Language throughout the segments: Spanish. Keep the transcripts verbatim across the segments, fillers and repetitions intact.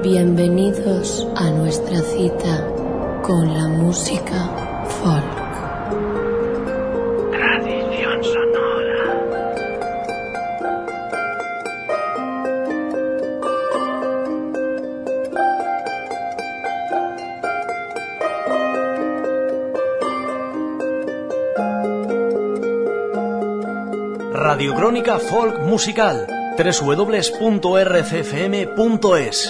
Bienvenidos a nuestra cita con la música folk. Tradición sonora. Radio Crónica Folk Musical, doble u doble u doble u punto r c f m punto es.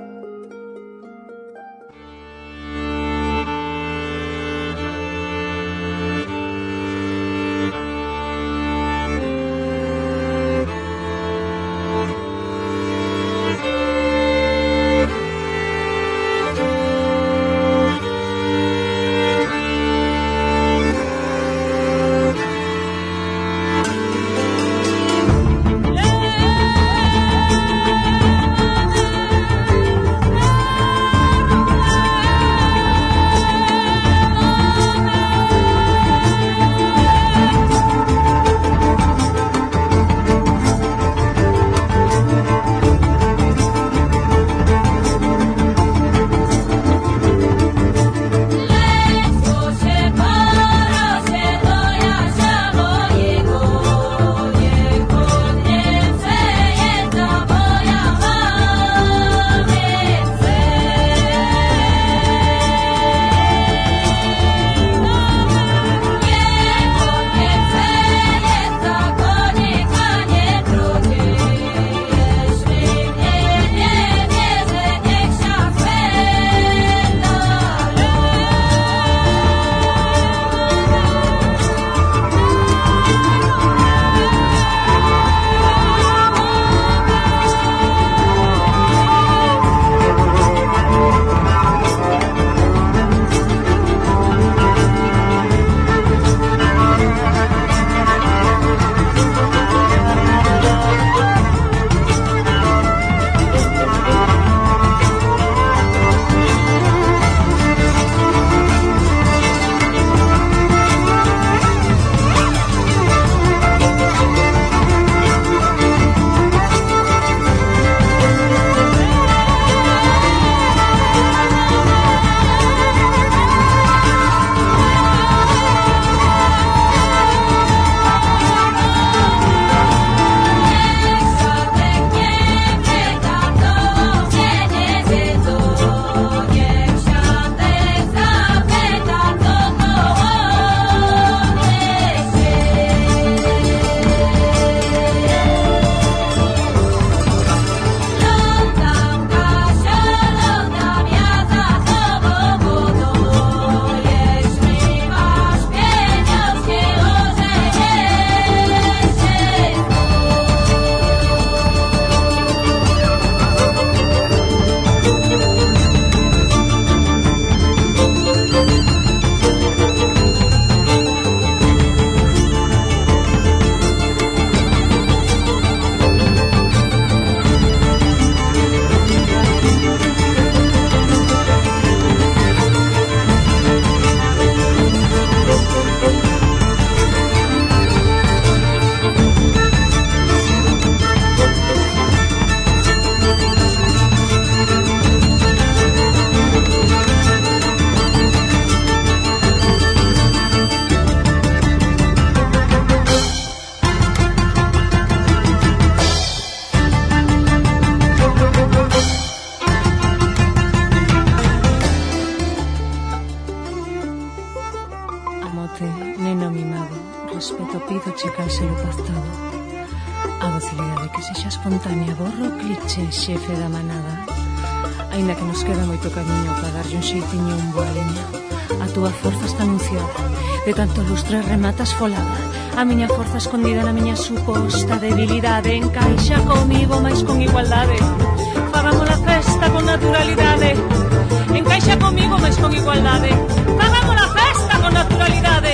Xefe da manada. Aínda que nos queda moito camiño para darlle un xeitiño un boa leña. A túa forza está anunciada, de tanto lustre rematas folada. A miña forza escondida na miña suposta debilidade. Encaixa comigo, máis con igualdade. Fagamos a festa con naturalidade. Encaixa comigo, máis con igualdade. Fagamos a festa con naturalidade.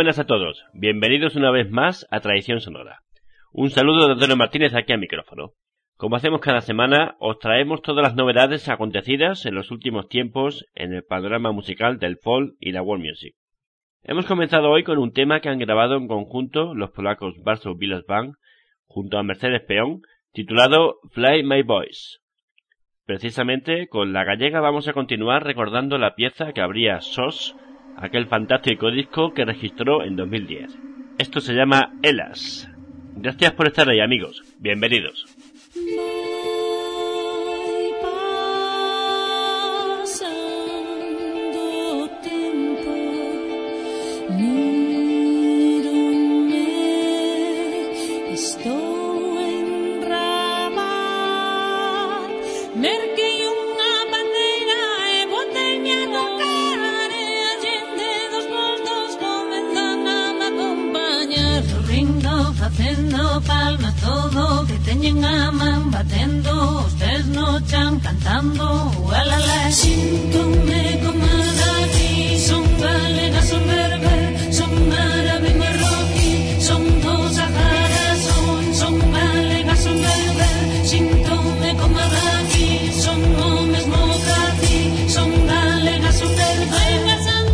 buenas a todos. Bienvenidos una vez más a Tradición Sonora. Un saludo de Antonio Martínez aquí al micrófono. Como hacemos cada semana, os traemos todas las novedades acontecidas en los últimos tiempos en el panorama musical del folk y la world music. Hemos comenzado hoy con un tema que han grabado en conjunto los polacos Warsaw Village Band junto a Mercedes Peón, titulado Fly My Boys. Precisamente con la gallega vamos a continuar recordando la pieza que abría S O S, aquel fantástico disco que registró en dos mil diez. Esto se llama Elas. Gracias por estar ahí, amigos. Bienvenidos. Facendo palmas todo que teñen a man batendo, os pés no chan cantando, ualala. Síntome como daqui, son galegas, son berber, son árabe, marroquí, son dos Sahara, son, son galegas, son berber, síntome como daqui, son o mesmo cati, son galegas, son berber.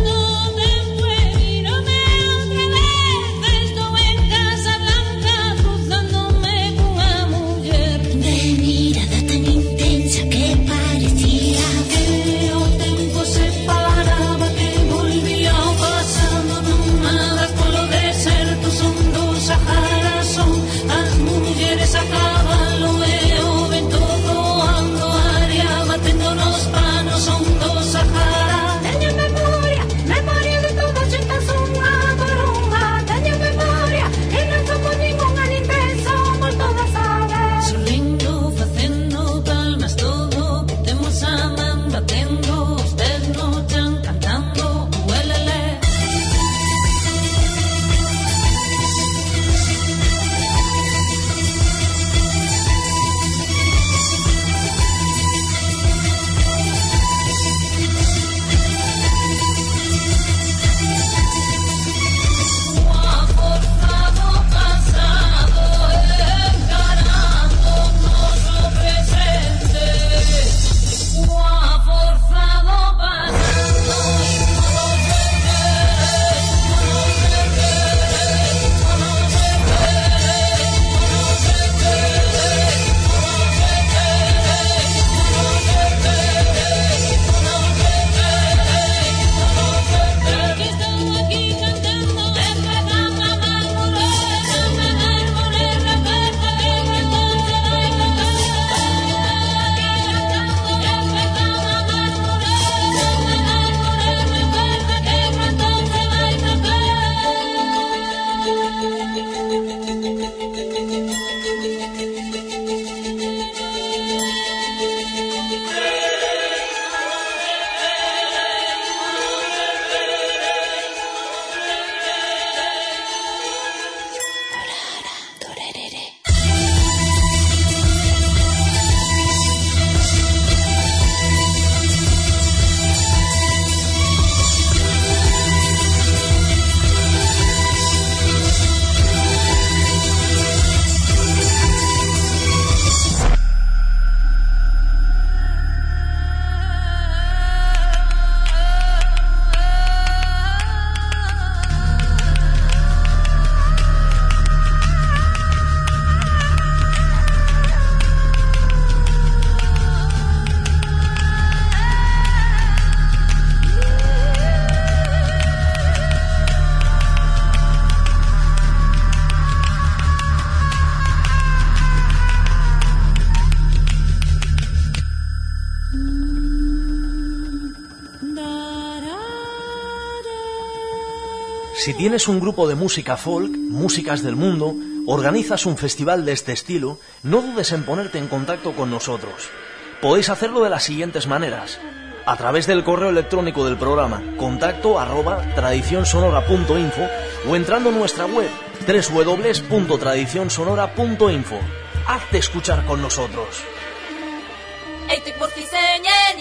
Si tienes un grupo de música folk, músicas del mundo, organizas un festival de este estilo, no dudes en ponerte en contacto con nosotros. Podéis hacerlo de las siguientes maneras: a través del correo electrónico del programa, contacto arroba tradicionsonora punto info, o entrando en nuestra web, doble u doble u doble u punto tradicionsonora punto info. Hazte escuchar con nosotros. Ej, ty portisenie, nie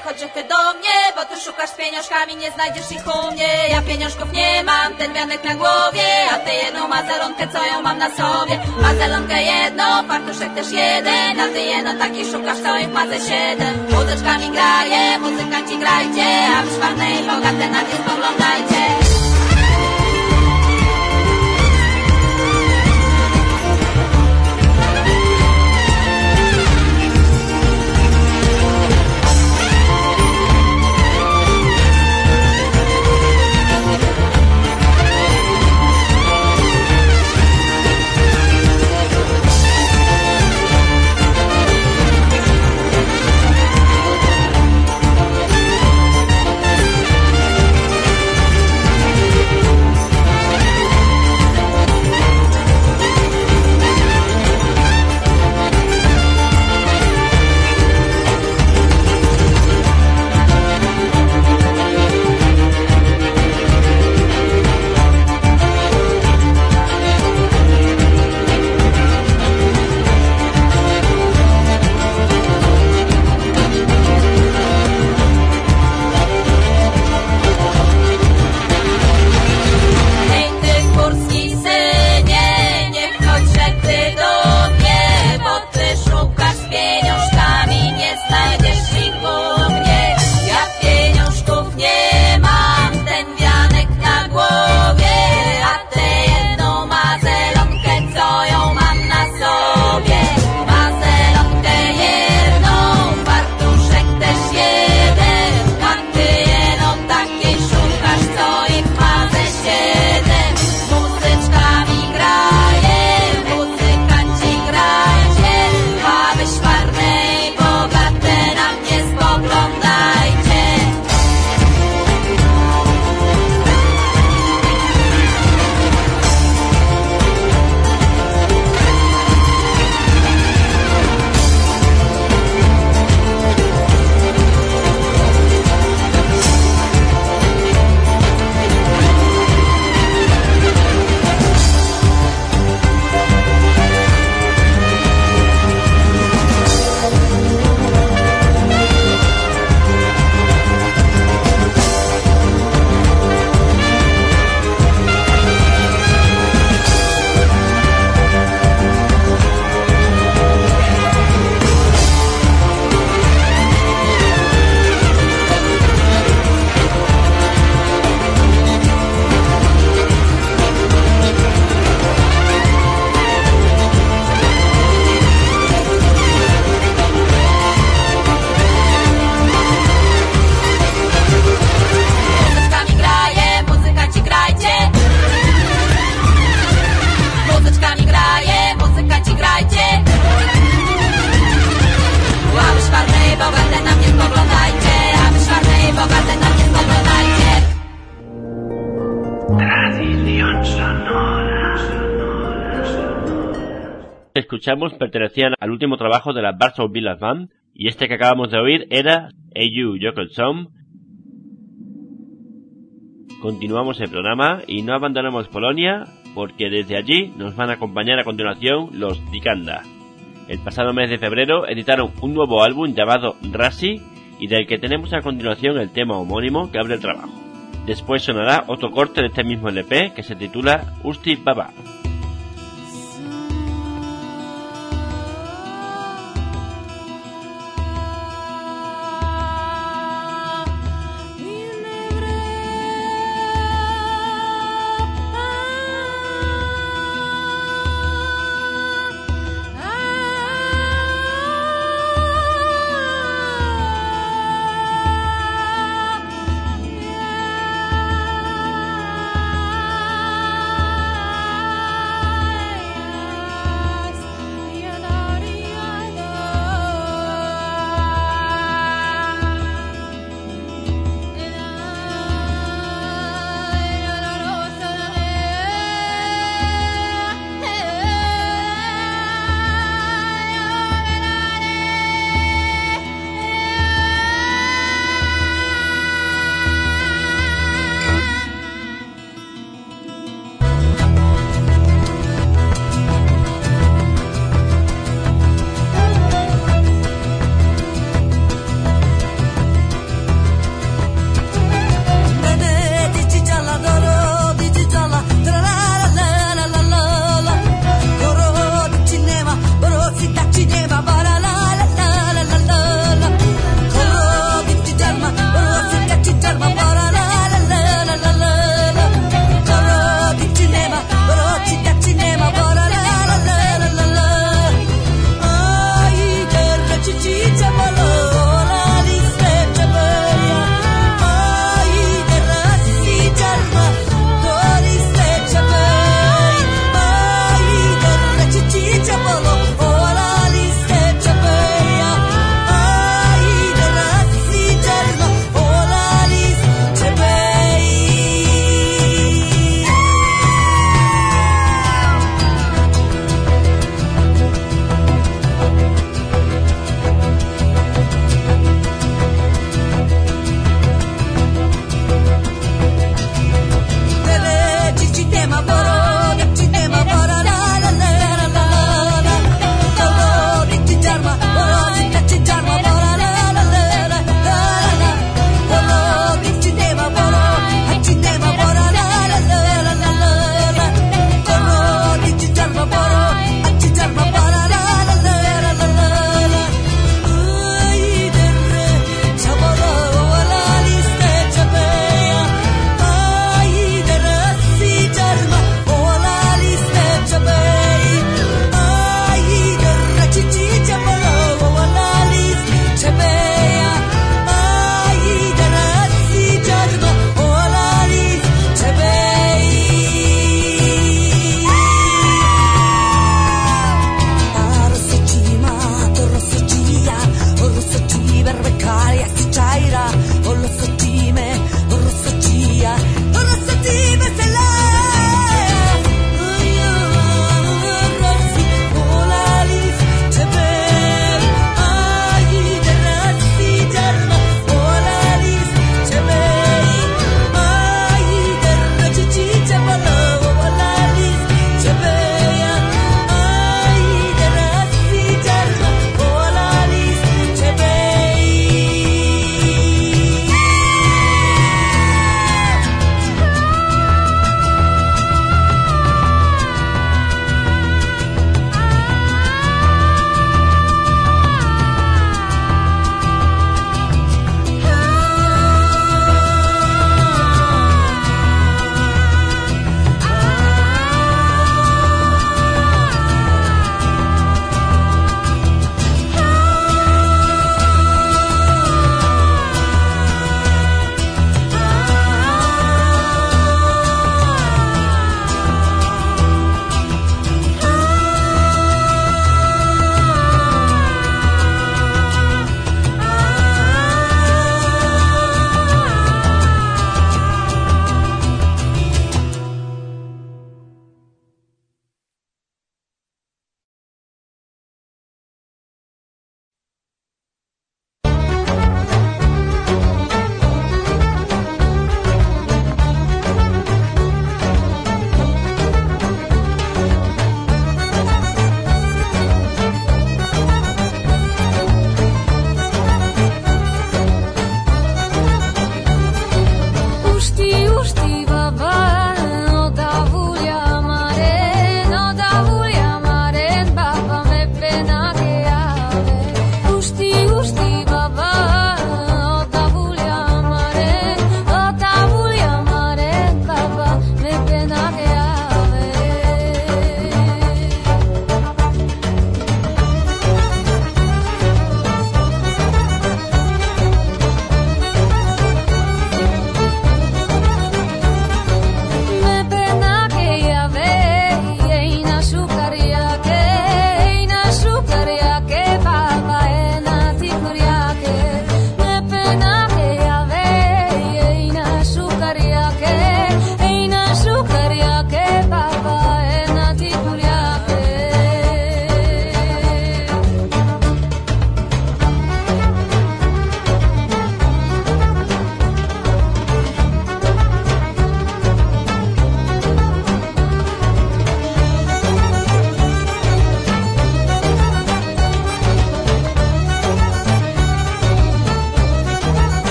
chodźże ty do mnie, bo ty szukasz z pieniążkami, nie znajdziesz ich u mnie. Ja pieniążków nie mam, ten wianek na głowie, a ty jedną mazelonkę, co ją mam na sobie. Mazelonkę jedną, fartuszek też jeden, a ty jedno taki szukasz, co ich ma ze siedem. Muzyczkami graje, muzykanci grajcie, a wy szwarne i bogate na nie spoglądajcie. Escuchamos pertenecían al último trabajo de la Warsaw Village Band y este que acabamos de oír era Hey You, Jokelson. Continuamos el programa y no abandonamos Polonia porque desde allí nos van a acompañar a continuación los Dikanda. El pasado mes de febrero editaron un nuevo álbum llamado Rasi y del que tenemos a continuación el tema homónimo que abre el trabajo. Después sonará otro corte de este mismo L P que se titula Usti Baba. Ah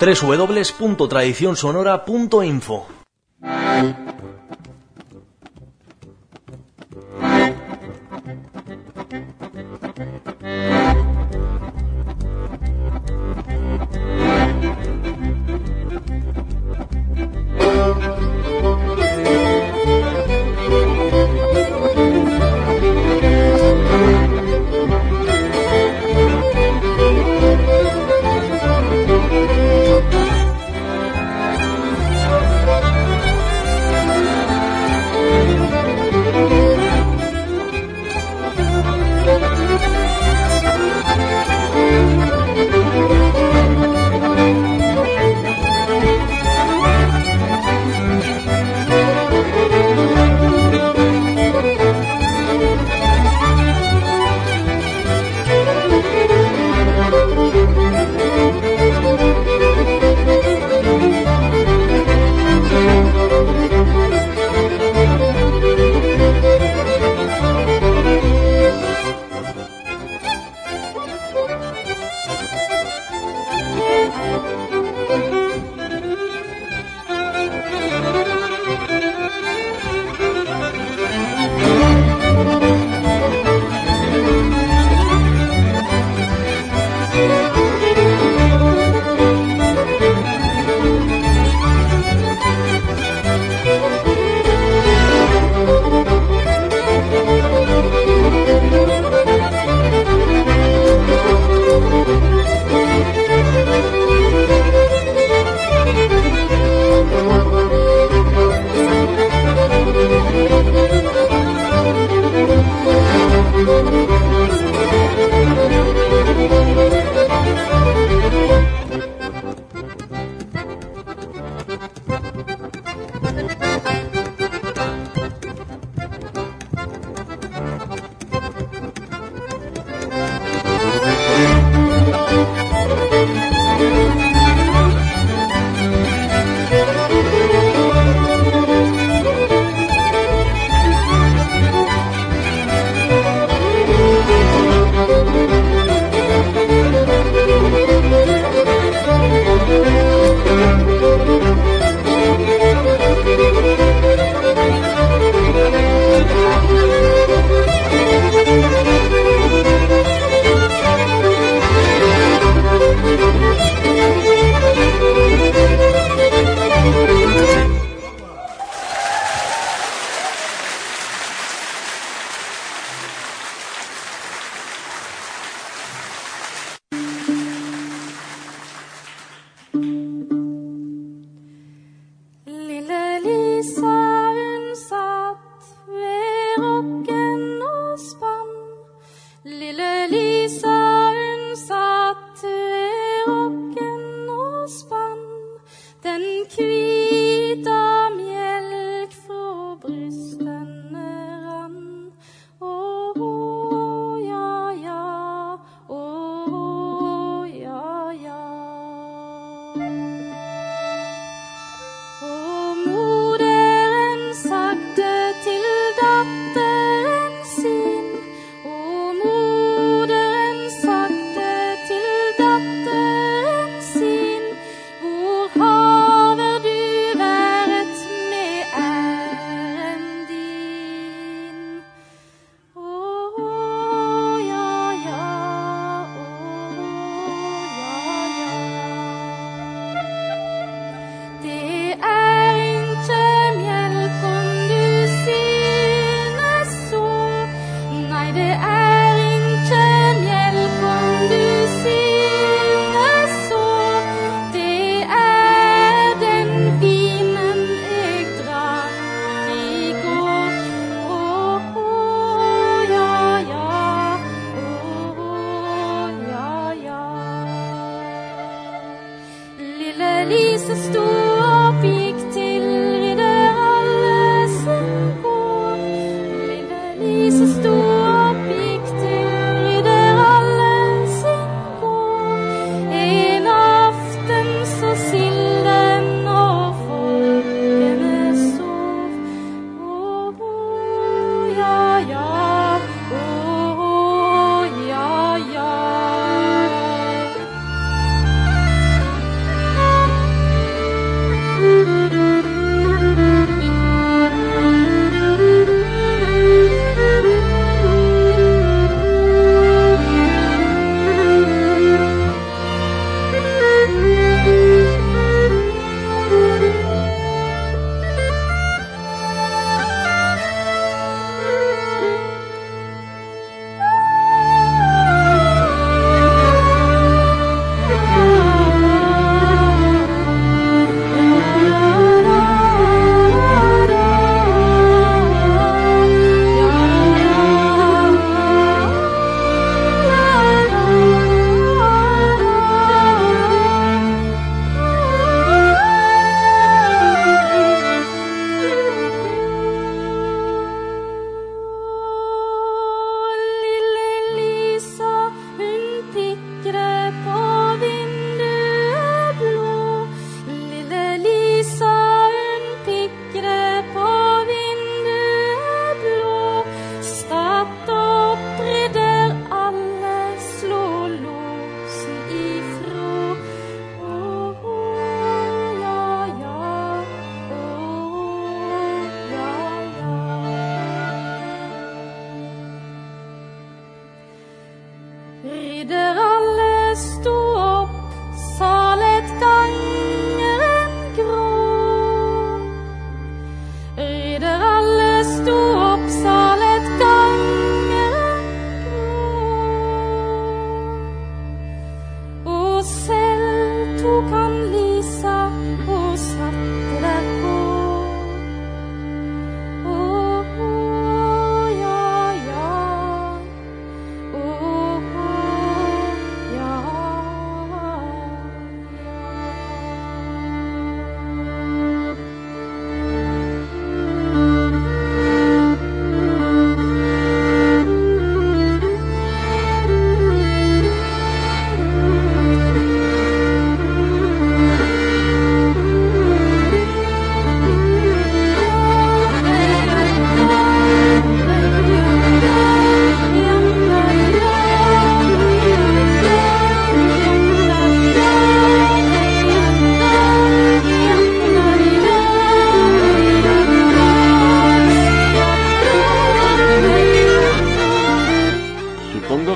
doble u doble u doble u punto tradición sonora punto info. Haver du været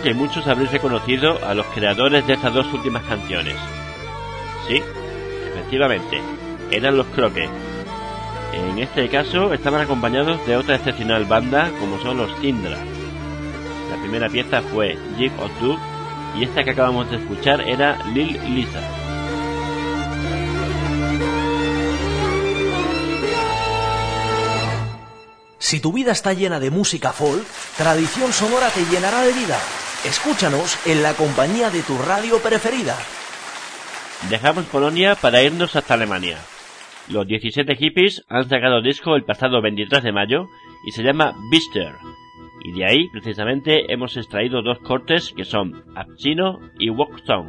que muchos habréis reconocido a los creadores de estas dos últimas canciones. Sí, efectivamente, eran los Croques. En este caso estaban acompañados de otra excepcional banda como son los Tindra. La primera pieza fue Jig of Dub y esta que acabamos de escuchar era Lil Lisa. Si tu vida está llena de música folk, Tradición Sonora te llenará de vida. Escúchanos en la compañía de tu radio preferida. Dejamos Polonia para irnos hasta Alemania. Los diecisiete Hippies han sacado disco el pasado veintitrés de mayo y se llama Bister. Y de ahí, precisamente, hemos extraído dos cortes que son Abchino y Walk Song.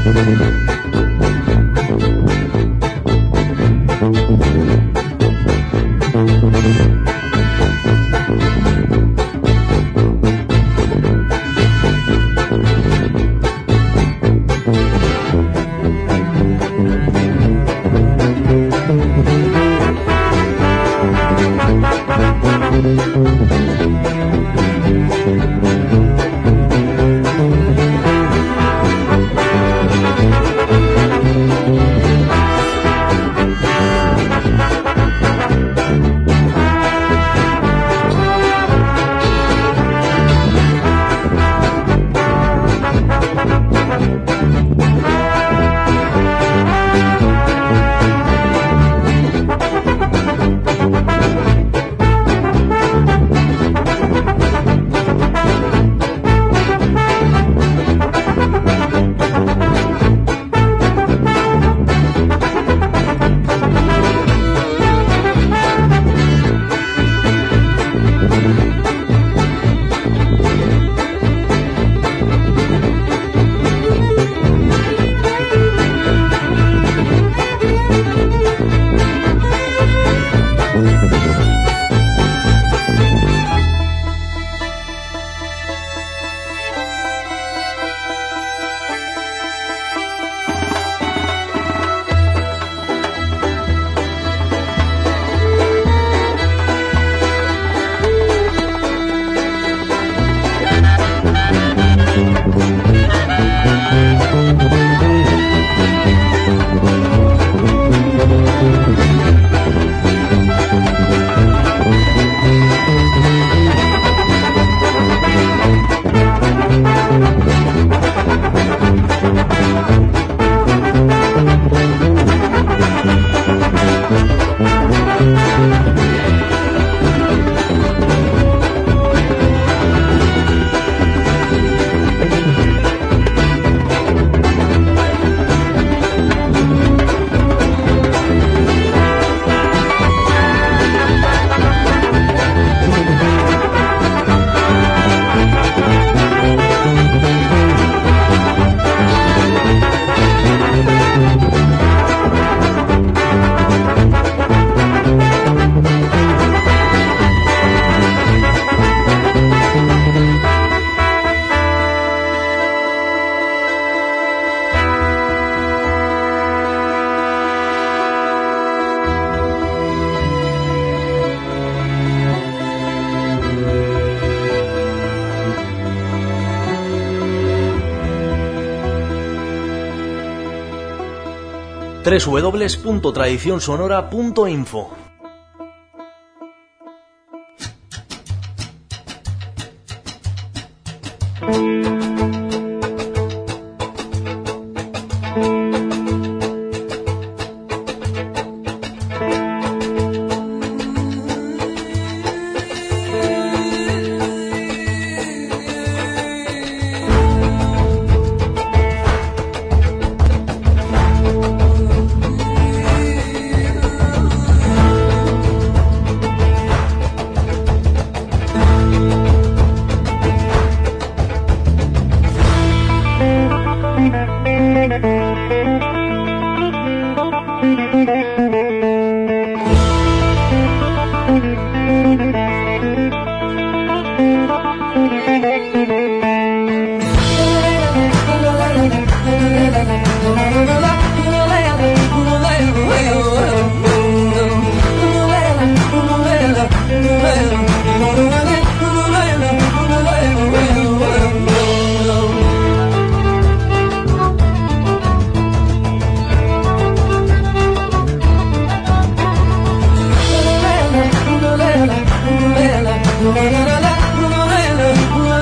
doble u doble u doble u punto tradición sonora punto info.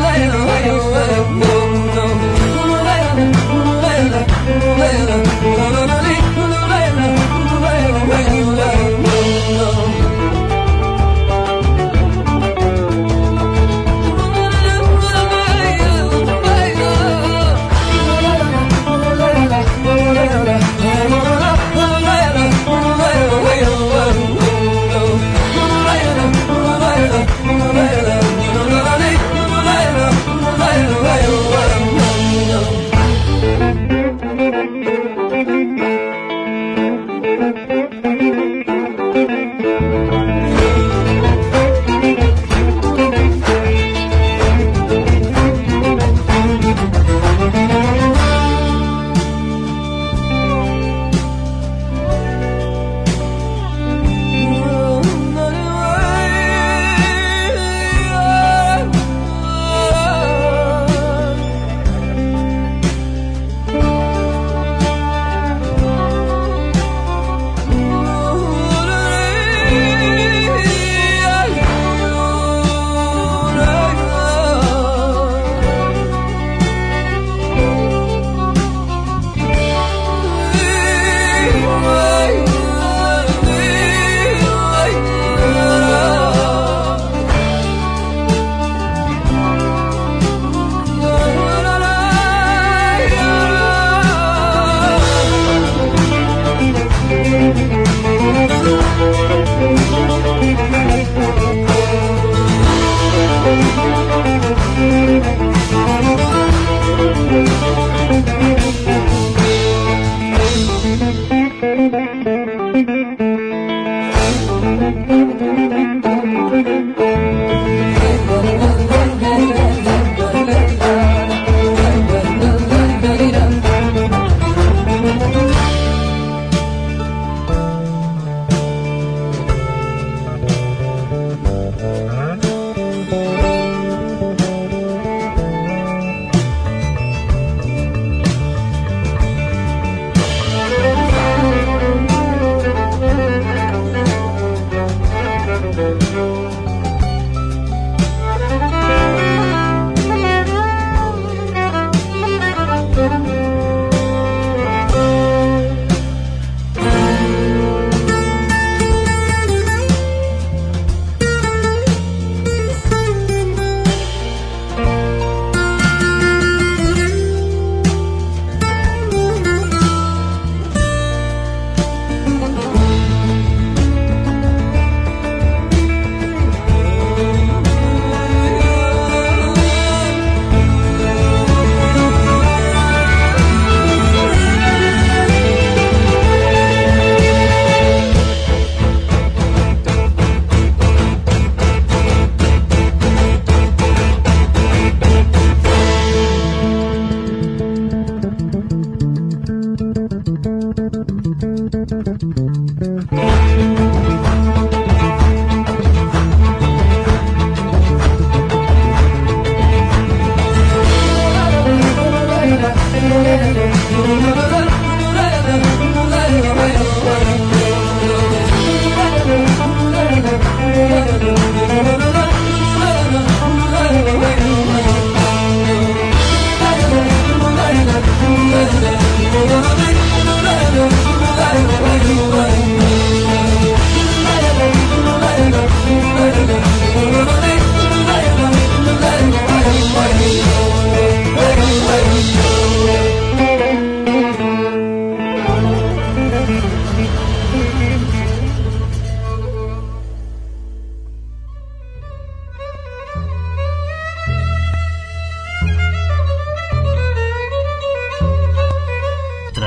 Well,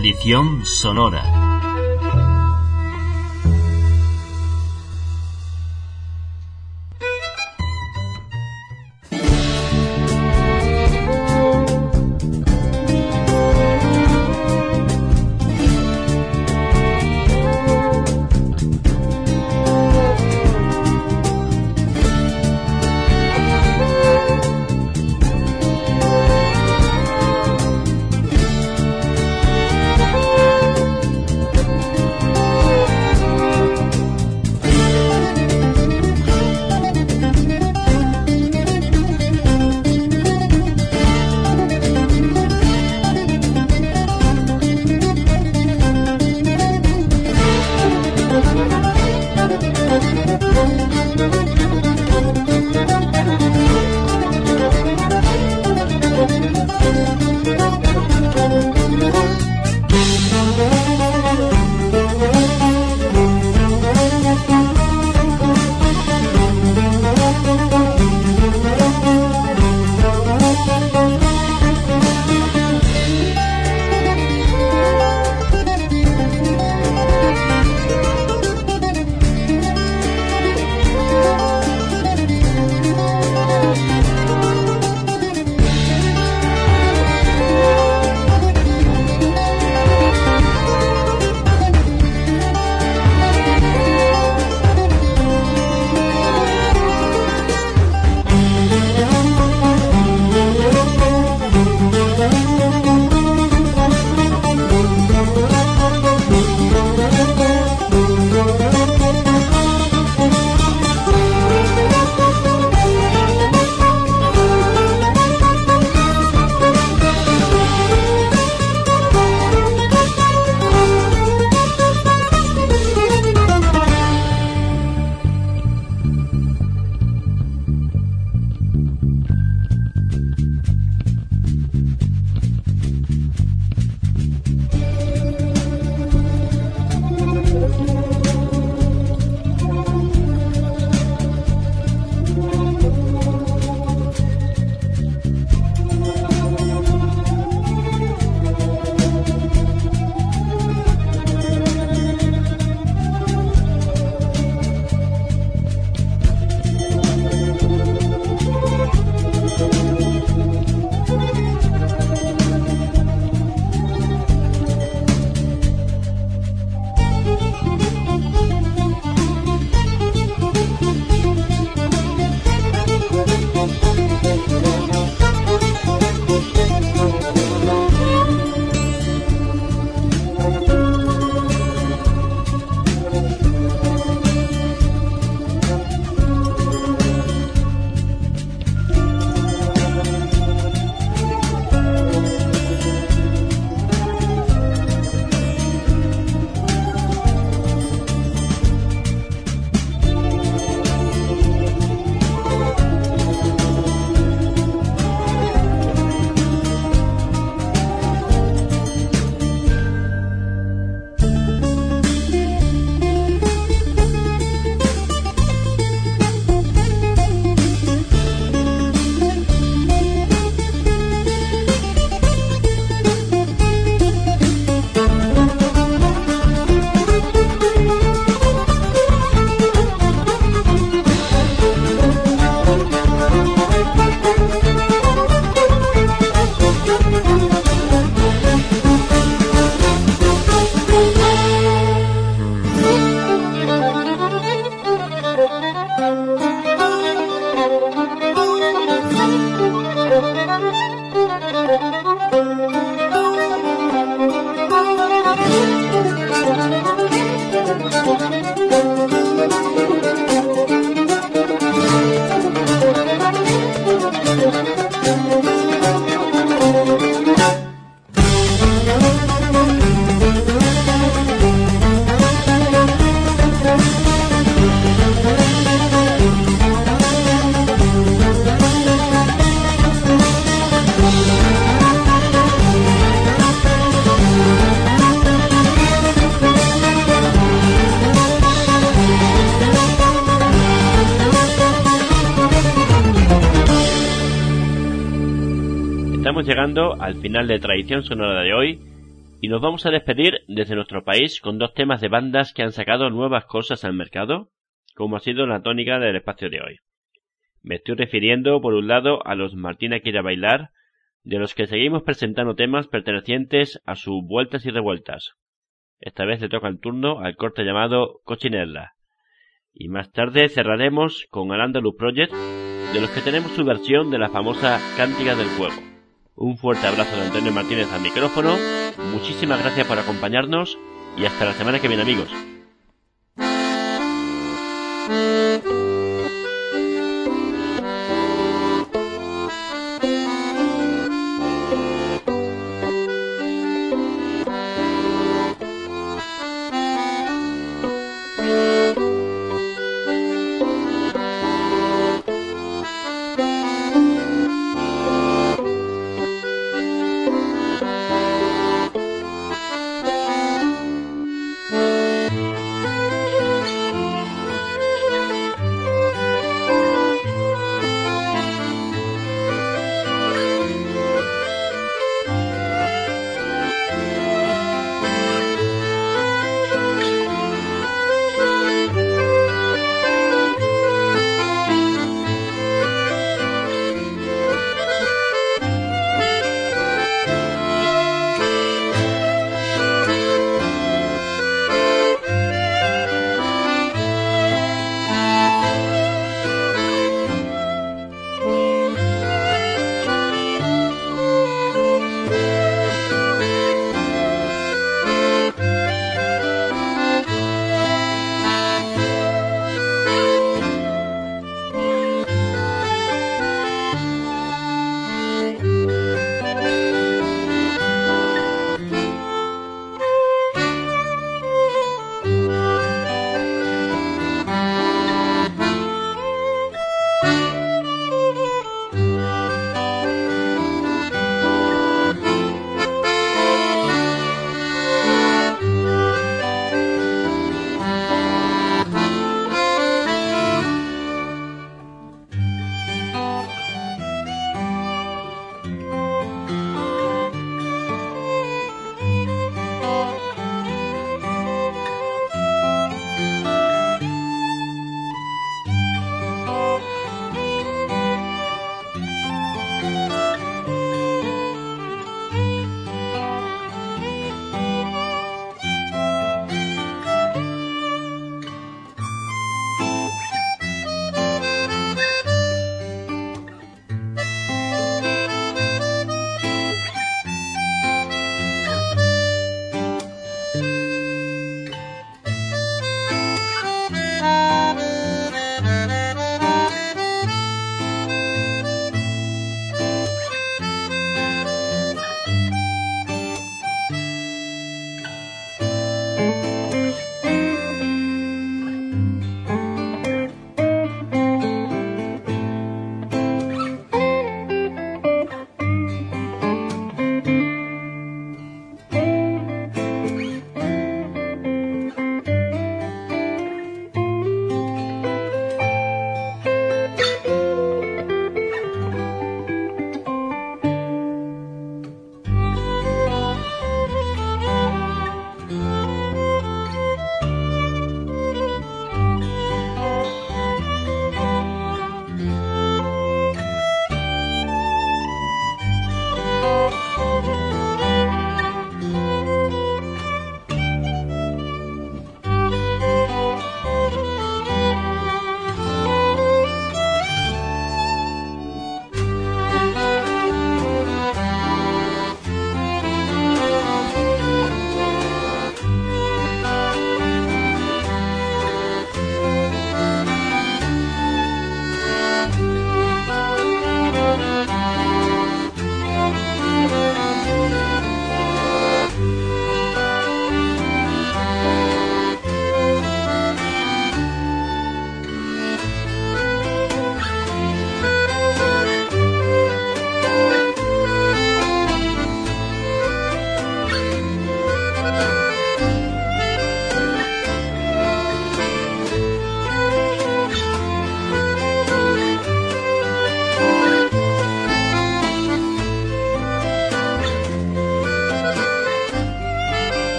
Tradición sonora. Estamos llegando al final de Tradición Sonora de hoy, Y nos vamos a despedir desde nuestro país con dos temas de bandas que han sacado nuevas cosas al mercado, como ha sido la tónica del espacio de hoy. Me estoy refiriendo, por un lado, a los Martina Quiere Bailar, de los que seguimos presentando temas pertenecientes a sus Vueltas y Revueltas. Esta vez le toca el turno al corte llamado Cochinella. Y más tarde cerraremos con Al Andalus Project, de los que tenemos su versión de la famosa Cántica del Fuego. Un fuerte abrazo de Antonio Martínez al micrófono, muchísimas gracias por acompañarnos y hasta la semana que viene, amigos. Thank you.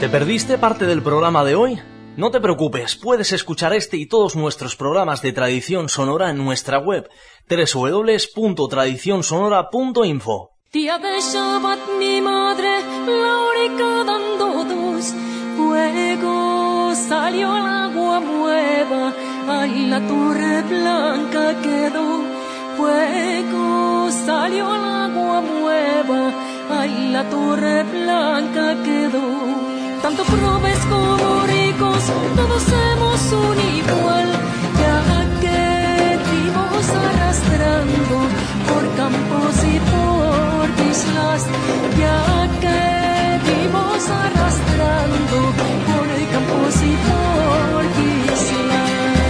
¿Te perdiste parte del programa de hoy? No te preocupes, puedes escuchar este y todos nuestros programas de Tradición Sonora en nuestra web doble u doble u doble u punto tradición sonora punto info. Día de Shabbat mi madre, Laurica dando dos, fuego salió el agua nueva, ay la torre blanca quedó, fuego salió el agua nueva, ay la torre blanca quedó. Tanto pobres como ricos, todos somos un igual, ya que vivimos arrastrando por campos y por islas, ya que vivimos arrastrando por campos y por islas.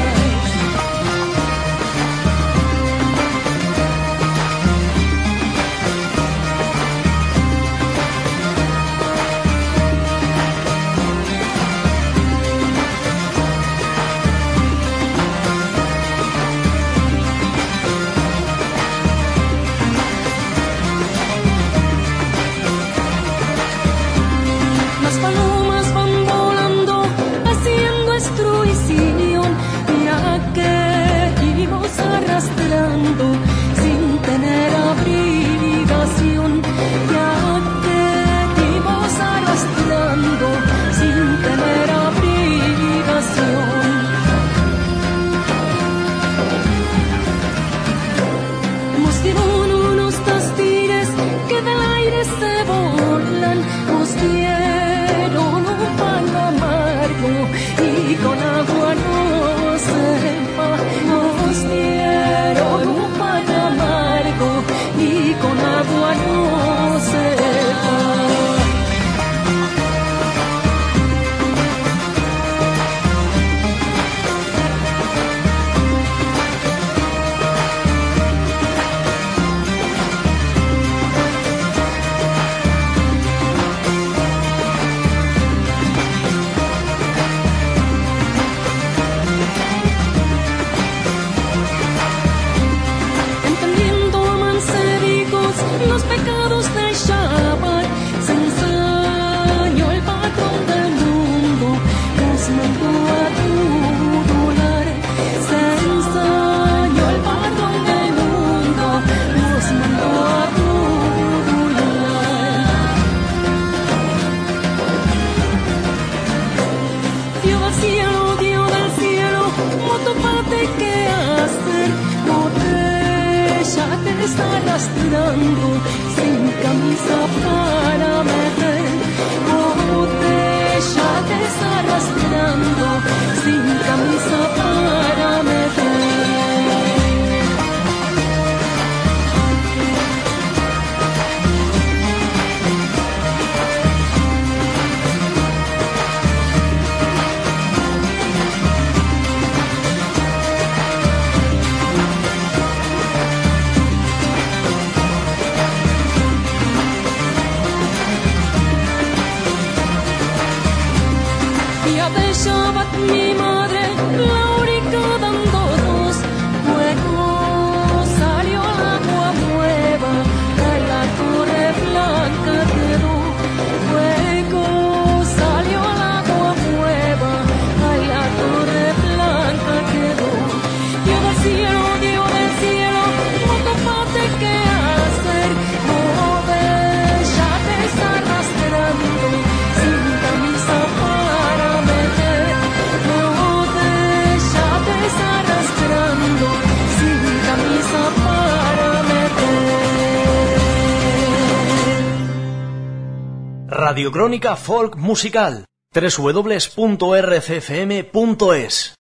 Sin tener abrigación, ya que vivimos arrastrando sin tener abrigación. Nos dieron unos tastires que del aire se volan, nos dieron un pan amargo y con agua no sepa, nos dieron un pan amargo y con agua no sepa. Los pecados del Shabbat se ensañó el patrón del mundo, nos mandó a tudular. Se ensañó el patrón del mundo, nos mandó a tudular. Dio del cielo, dio del cielo, motopate que hacer, no te ya te está arrastrando sin camisa para meter, botella te está arrastrando sin camisa para meter. Día de Shabbat mi madre, Laurica dando dos, fuego salió el agua nueva, de la torre blanca quedó, fuego salió el agua nueva, de la torre blanca quedó. Dio del cielo, dio del cielo, motopate que hacer, botella te está arrastrando sin camisa para meter, botella te está arrastrando sin camisa para meter. Radio Crónica Folk Musical, doble u doble u doble u punto r c f m punto es.